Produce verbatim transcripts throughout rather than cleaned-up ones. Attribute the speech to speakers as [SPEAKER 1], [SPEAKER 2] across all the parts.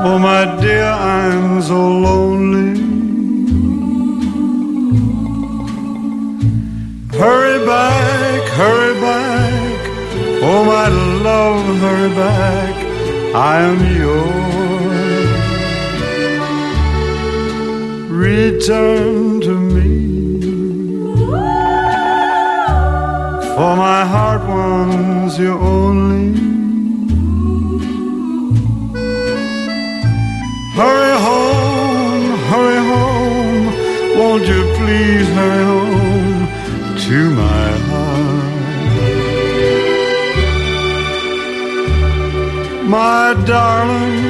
[SPEAKER 1] Oh, my dear, I'm so lonely. Hurry back, hurry back. Oh, my love, hurry back. I am yours. Return to me, for my heart wants you only. Hurry home, hurry home. Won't you please hurry home to my heart? My darling,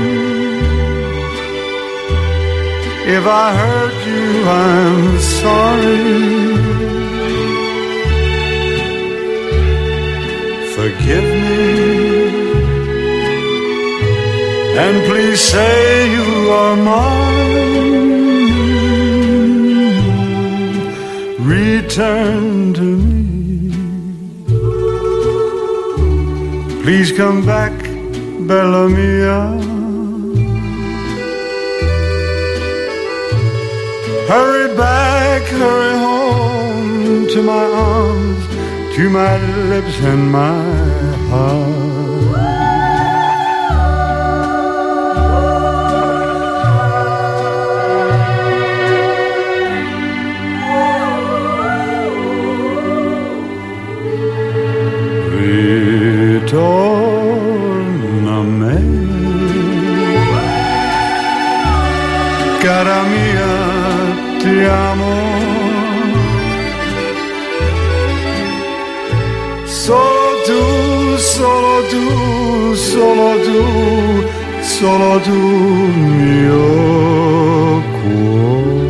[SPEAKER 1] if I hurt you, I'm sorry. Forgive me, and please say you are mine. Return to me. Please come back, Bella Mia. Hurry back, hurry home to my arms, to my lips and my heart. Ritorna a me, cara mia, ti amo. Solo tu, solo tu, solo tu, solo tu, mio cuore.